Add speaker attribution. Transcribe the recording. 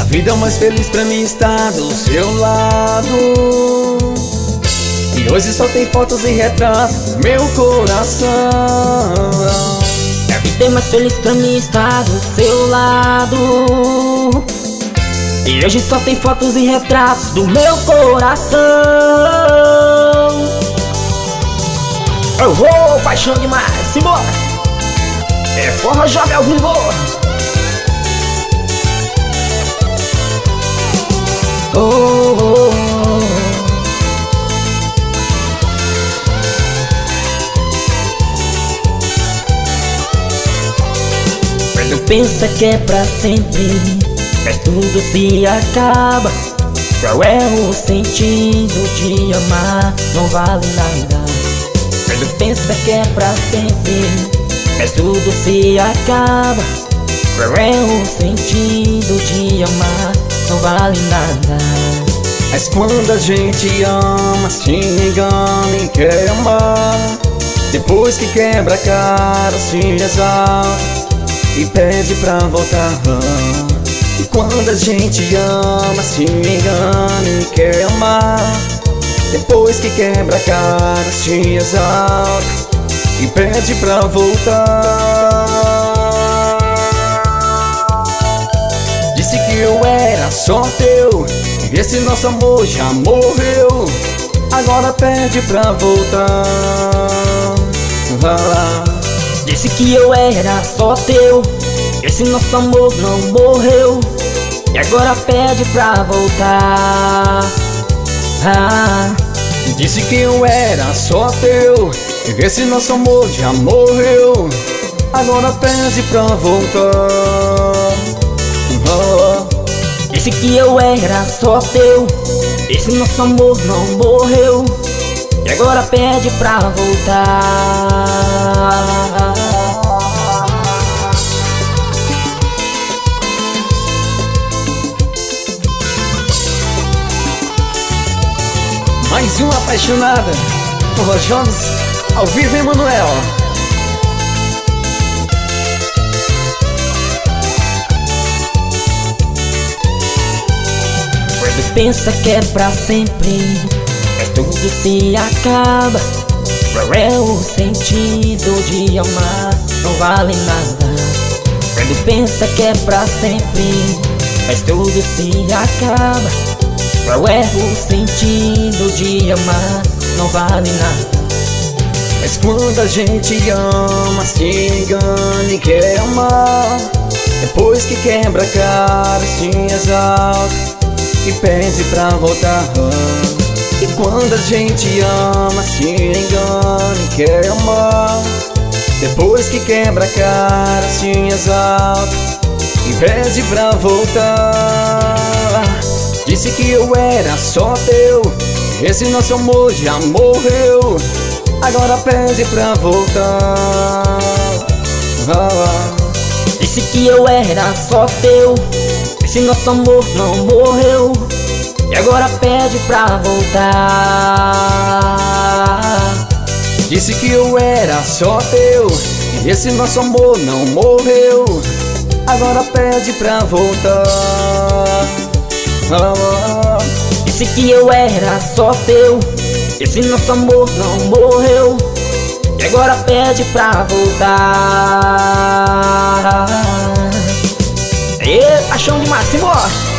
Speaker 1: A vida mais feliz pra mim está do seu lado. E hoje só tem fotos e retratos no meu coração.
Speaker 2: A vida mais feliz pra mim está do seu lado. E hoje só tem fotos e retratos do meu coração. Eu vou, paixão demais, simbora! É forró jovem ao vivo. Oh, oh, oh. Quando pensa que é pra sempre, mas tudo se acaba. Qual é o sentido de amar? Não vale nada. Quando pensa que é pra sempre, mas tudo se acaba. Qual é o sentido de amar? Não vale nada.
Speaker 1: Mas quando a gente ama, se engana e quer amar, depois que quebra a cara, se exalta e pede pra voltar. E quando a gente ama, se engana e quer amar, depois que quebra a cara, se exalta e pede pra voltar. Disse que eu era só teu, e esse nosso amor já morreu. Agora pede pra voltar.
Speaker 2: Disse que eu era só teu, esse nosso amor não morreu. E agora pede pra voltar.
Speaker 1: Disse que eu era só teu, e esse nosso amor já morreu. Agora pede pra voltar.
Speaker 2: Disse que eu era só teu, esse nosso amor não morreu. E agora pede pra voltar.
Speaker 1: Mais uma apaixonada, Forró Jones, ao vivo, Emanuel.
Speaker 2: Quando pensa que é pra sempre, mas tudo se acaba. Qual é o sentido de amar? Não vale nada. Quando pensa que é pra sempre, mas tudo se acaba. Qual é o sentido de amar? Não vale nada.
Speaker 1: Mas quando a gente ama, se engana e quer amar, depois que quebra a cara, se exalta e pede pra voltar. E quando a gente ama, se engana e quer amar, depois que quebra a cara, se exalta e pede pra voltar. Disse que eu era só teu, esse nosso amor já morreu. Agora pede pra voltar.
Speaker 2: Disse que eu era só teu, esse nosso amor não morreu. E agora pede pra voltar.
Speaker 1: Disse que eu era só teu, e esse nosso amor não morreu. Agora pede pra voltar.
Speaker 2: Disse que eu era só teu, esse nosso amor não morreu. E agora pede pra voltar. Paixão demais, simbora!